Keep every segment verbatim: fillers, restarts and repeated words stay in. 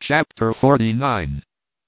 Chapter forty-nine.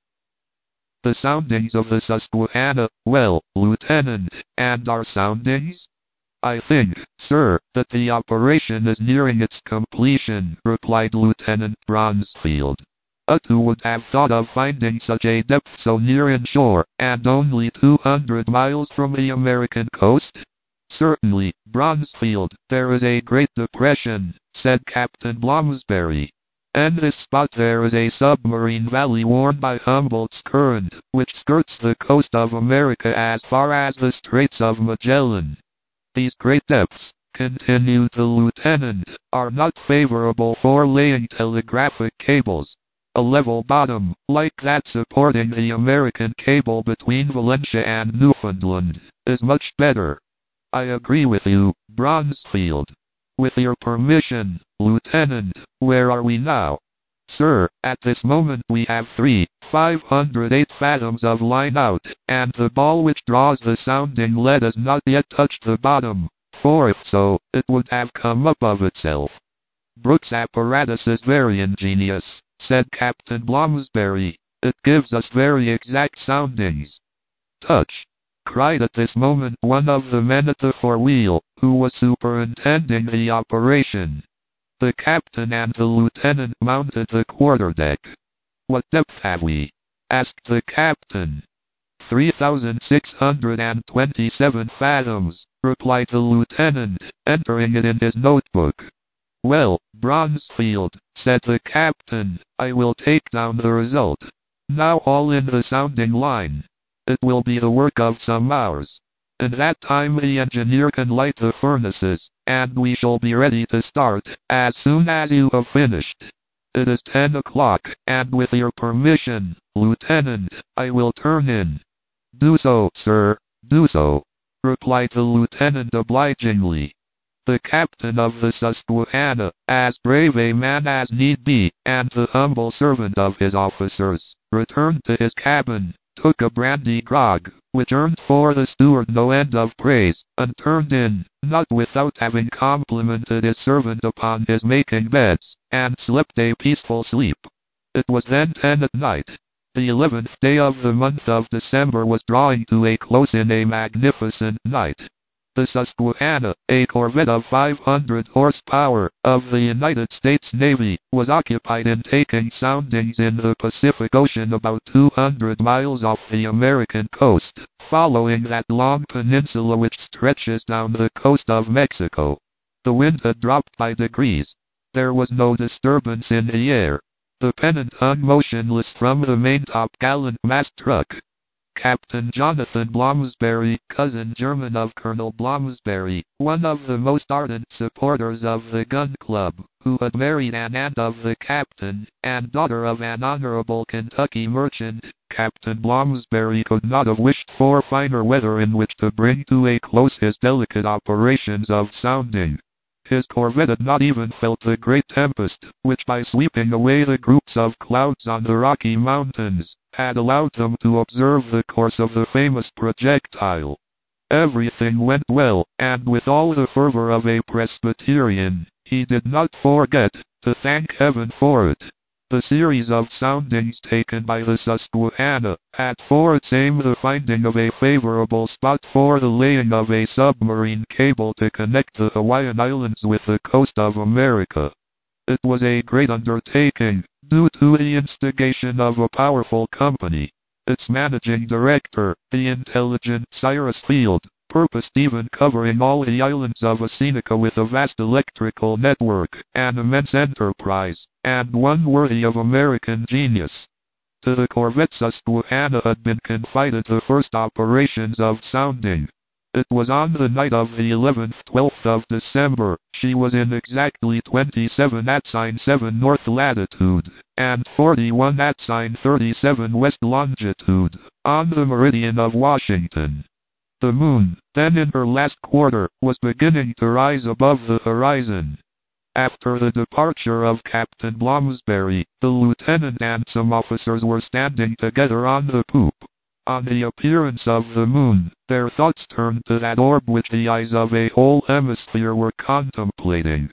The soundings of the Susquehanna. Well, Lieutenant, and our soundings? I think, sir, that the operation is nearing its completion, replied Lieutenant Bronsfield. But who would have thought of finding such a depth so near inshore, and only two hundred miles from the American coast? Certainly, Bronsfield, there is a great depression, said Captain Blomsberry. And this spot there is a submarine valley worn by Humboldt's current, which skirts the coast of America as far as the Straits of Magellan. These great depths, continued the lieutenant, are not favorable for laying telegraphic cables. A level bottom, like that supporting the American cable between Valencia and Newfoundland, is much better. I agree with you, Bronsfield. With your permission, Lieutenant, where are we now? Sir, at this moment we have three, five hundred eight fathoms of line out, and the ball which draws the sounding lead has not yet touched the bottom, for if so, it would have come up of itself. Brooks' apparatus is very ingenious, said Captain Blomsberry. It gives us very exact soundings. Touch! Cried at this moment one of the men at the forewheel, who was superintending the operation. The captain and the lieutenant mounted the quarterdeck. What depth have we? Asked the captain. Three thousand six hundred and twenty-seven fathoms, replied the lieutenant, entering it in his notebook. Well, Bronsfield, said the captain, I will take down the result. Now haul in the sounding line. It will be the work of some hours. In that time the engineer can light the furnaces, and we shall be ready to start as soon as you have finished. It is ten o'clock, and with your permission, Lieutenant, I will turn in. Do so, sir, do so, replied the lieutenant obligingly. The captain of the Susquehanna, as brave a man as need be, and the humble servant of his officers, returned to his cabin, took a brandy grog, which earned for the steward no end of praise, and turned in, not without having complimented his servant upon his making beds, and slept a peaceful sleep. It was then ten at night. The eleventh day of the month of December was drawing to a close in a magnificent night. The Susquehanna, a corvette of five hundred horsepower, of the United States Navy, was occupied in taking soundings in the Pacific Ocean about two hundred miles off the American coast, following that long peninsula which stretches down the coast of Mexico. The wind had dropped by degrees. There was no disturbance in the air. The pennant hung motionless from the maintop gallant mast truck. Captain Jonathan Blomsberry, cousin German of Colonel Blomsberry, one of the most ardent supporters of the gun club, who had married an aunt of the captain, and daughter of an honorable Kentucky merchant, Captain Blomsberry could not have wished for finer weather in which to bring to a close his delicate operations of sounding. His corvette had not even felt the great tempest, which by sweeping away the groups of clouds on the Rocky Mountains, had allowed them to observe the course of the famous projectile. Everything went well, and with all the fervor of a Presbyterian, he did not forget to thank heaven for it. The series of soundings taken by the Susquehanna had for its aim the finding of a favorable spot for the laying of a submarine cable to connect the Hawaiian Islands with the coast of America. It was a great undertaking, due to the instigation of a powerful company. Its managing director, the intelligent Cyrus Field, purposed even covering all the islands of Oceanica with a vast electrical network, an immense enterprise, and one worthy of American genius. To the corvette Susquehanna had been confided the first operations of sounding. It was on the night of the eleventh twelfth of December. She was in exactly twenty-seven at sign seven north latitude, and forty-one at sign thirty-seven west longitude, on the meridian of Washington. The moon, then in her last quarter, was beginning to rise above the horizon. After the departure of Captain Blomsberry, the lieutenant and some officers were standing together on the poop. On the appearance of the moon, their thoughts turned to that orb which the eyes of a whole hemisphere were contemplating.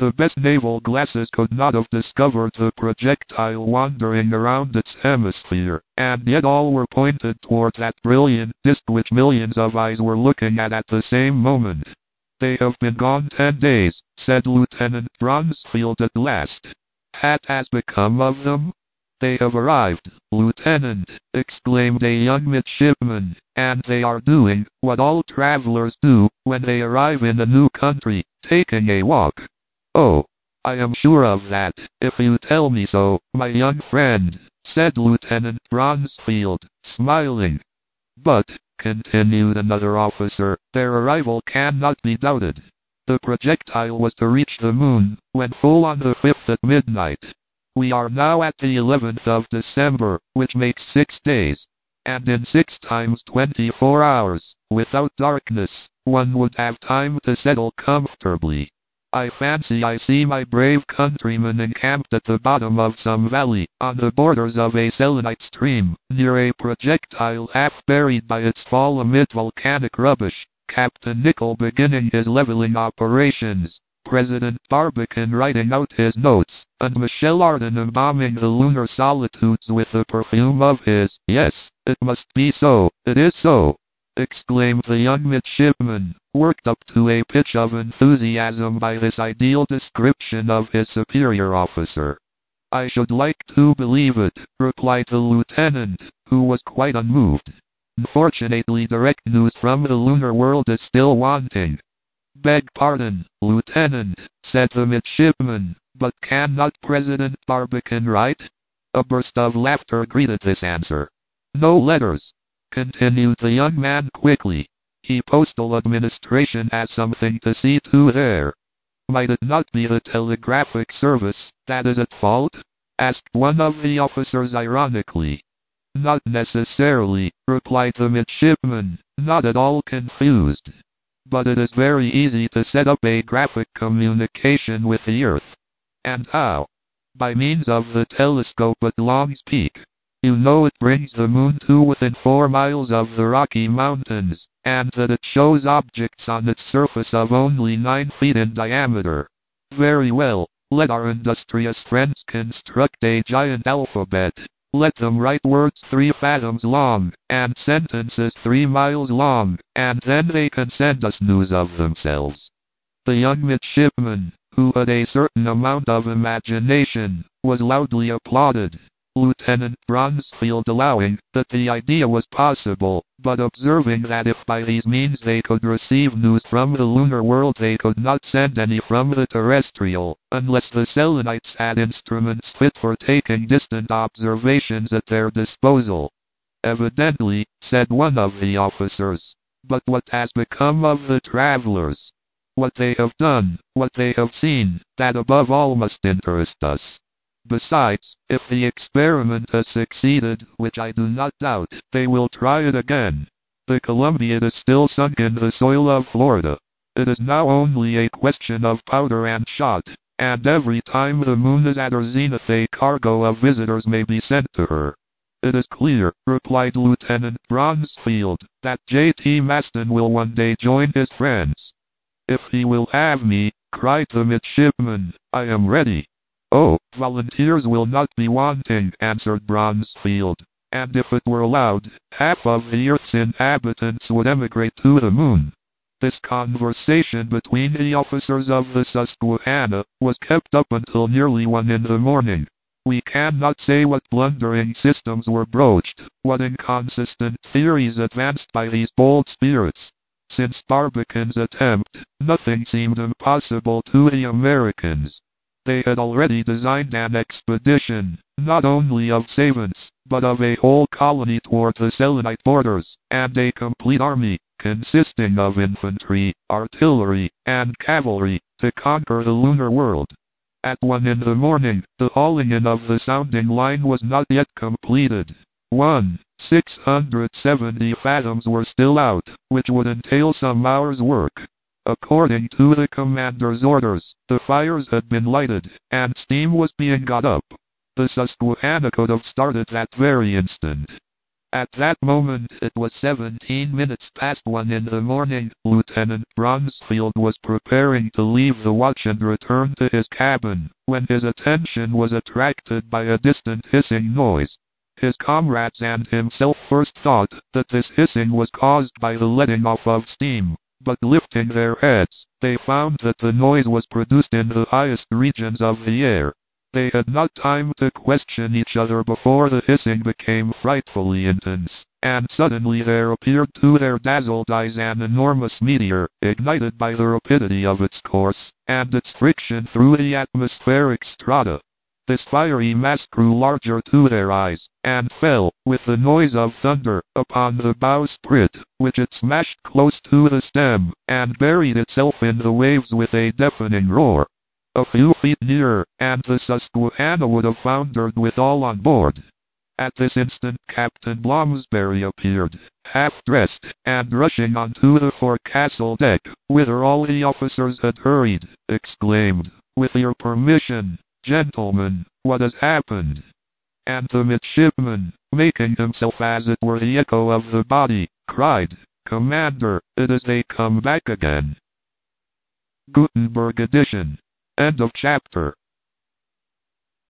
The best naval glasses could not have discovered the projectile wandering around its hemisphere, and yet all were pointed toward that brilliant disk which millions of eyes were looking at at the same moment. "They have been gone ten days," said Lieutenant Bronsfield at last. "What has become of them?" "They have arrived, Lieutenant," exclaimed a young midshipman, "and they are doing what all travelers do when they arrive in a new country, taking a walk." "Oh, I am sure of that, if you tell me so, my young friend," said Lieutenant Bronsfield, smiling. "But," continued another officer, "their arrival cannot be doubted. The projectile was to reach the moon, when full on the fifth at midnight. We are now at the eleventh of December, which makes six days. And in six times twenty-four hours, without darkness, one would have time to settle comfortably. I fancy I see my brave countrymen encamped at the bottom of some valley, on the borders of a selenite stream, near a projectile half buried by its fall amid volcanic rubbish, Captain Nicholl beginning his leveling operations, President Barbicane writing out his notes, and Michel Ardan embalming the lunar solitudes with the perfume of his—" "Yes, it must be so, it is so," exclaimed the young midshipman, worked up to a pitch of enthusiasm by this ideal description of his superior officer. "I should like to believe it," replied the lieutenant, who was quite unmoved. "Unfortunately, direct news from the lunar world is still wanting." "Beg pardon, Lieutenant," said the midshipman, "but can not President Barbicane write?" A burst of laughter greeted this answer. "No letters," continued the young man quickly. "The postal administration has something to see to there." "Might it not be the telegraphic service that is at fault?" asked one of the officers ironically. "Not necessarily," replied the midshipman, not at all confused. "But it is very easy to set up a graphic communication with the Earth." "And how?" "By means of the telescope at Long's Peak. You know it brings the moon to within four miles of the Rocky Mountains, and that it shows objects on its surface of only nine feet in diameter. Very well, let our industrious friends construct a giant alphabet. Let them write words three fathoms long, and sentences three miles long, and then they can send us news of themselves." The young midshipman, who had a certain amount of imagination, was loudly applauded. Lieutenant Bronsfield allowing that the idea was possible, but observing that if by these means they could receive news from the lunar world they could not send any from the terrestrial, unless the Selenites had instruments fit for taking distant observations at their disposal. "Evidently," said one of the officers. "But what has become of the travelers? What they have done, what they have seen, that above all must interest us. Besides, if the experiment has succeeded, which I do not doubt, they will try it again. The Columbia is still sunk in the soil of Florida. It is now only a question of powder and shot, and every time the moon is at her zenith a cargo of visitors may be sent to her." "It is clear," replied Lieutenant Bronsfield, "that J T Maston will one day join his friends." "If he will have me," cried the midshipman, "I am ready." "Oh, volunteers will not be wanting," answered Bronsfield, "and if it were allowed, half of the Earth's inhabitants would emigrate to the moon." This conversation between the officers of the Susquehanna was kept up until nearly one in the morning. We cannot say what blundering systems were broached, what inconsistent theories advanced by these bold spirits. Since Barbicane's attempt, nothing seemed impossible to the Americans. They had already designed an expedition, not only of savants, but of a whole colony toward the Selenite borders, and a complete army, consisting of infantry, artillery, and cavalry, to conquer the lunar world. At one in the morning, the hauling in of the sounding line was not yet completed. One, six hundred seventy fathoms were still out, which would entail some hours' work. According to the commander's orders, the fires had been lighted, and steam was being got up. The Susquehanna could have started that very instant. At that moment it was seventeen minutes past one in the morning. Lieutenant Bronsfield was preparing to leave the watch and return to his cabin, when his attention was attracted by a distant hissing noise. His comrades and himself first thought that this hissing was caused by the letting off of steam, but lifting their heads, they found that the noise was produced in the highest regions of the air. They had not time to question each other before the hissing became frightfully intense, and suddenly there appeared to their dazzled eyes an enormous meteor, ignited by the rapidity of its course, and its friction through the atmospheric strata. This fiery mass grew larger to their eyes, and fell, with the noise of thunder, upon the bowsprit, which it smashed close to the stem, and buried itself in the waves with a deafening roar. A few feet nearer, and the Susquehanna would have foundered with all on board. At this instant Captain Blomsberry appeared, half-dressed, and rushing onto the forecastle deck, whither all the officers had hurried, exclaimed, "With your permission, gentlemen, what has happened?" And the midshipman, making himself as it were the echo of the body, cried, "Commander, it is they come back again." Gutenberg edition. End of chapter.